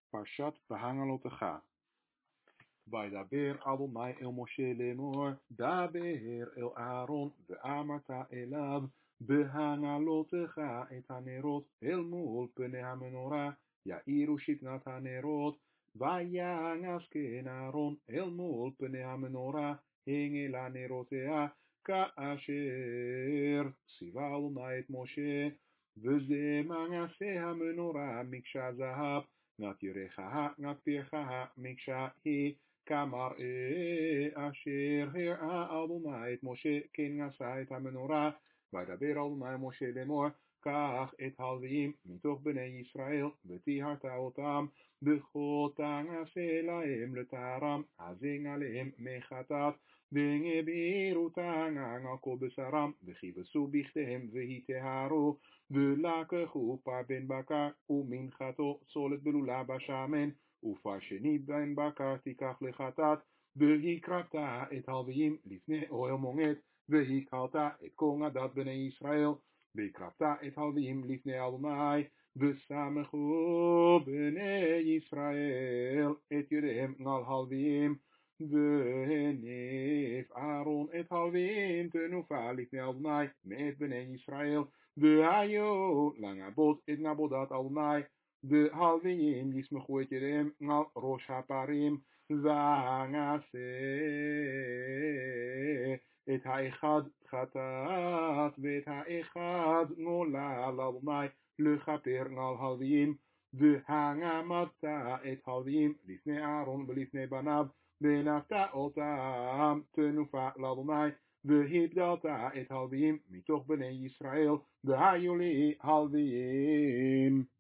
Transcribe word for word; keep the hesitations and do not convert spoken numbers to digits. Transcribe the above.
פרשת בהנגלותך. וידבר אדוני אל משה לאמור, דבר אל אהרון ואמרת אליו, בהנגלותך את הנרות אל מול פני המנורה, יאירו שתנת הנרות, וינס כן אהרון אל מול פני המנורה, הנגלה נרותיה, כאשר ציווה אדוני את משה, וזה מנעשה המנורה מקשה זהב, נת ירחה, נת פרחה, מקשה היא, כמראה אשר הראה אדוני את משה, כן נשא את המנורה. וידבר אדוני משה לאמור, קח את הלוויים מתוך בני ישראל, וטיהרת אותם, בכל תעשה להם לטהרם, הזן עליהם מחטאת, ונבירו תענן על כל בשרם, וכיבסו בכתיהם והיטהרו, ולקחו פר בן בקר ומנחתו צולת בלולה בשמן, ופר שני בן בקר תיקח לחטאת, והקרבת את הלוויים לפני אוהל מועד, והקהלת את כל נדת בני ישראל, והקרבת את הלוויים לפני אדוני, ושמחו בני ישראל את ידיהם על הלוויים, והניף אהרון את הלוויים תנופה לפני אדוני מאת בני ישראל, והיו לנבות את נבודת אדוני, והלוויים יסמכו את ידיהם על ראש הפרים, ונעשה את האחד חטאת ואת האחד נולד לאדוני לכפר על הלוויים, והעמדת את הלוויים לפני אהרון ולפני בניו, ונפת אותם תנופה לאדוני, והבדלת את הלוויים מתוך בני ישראל, והיו לי הלוויים.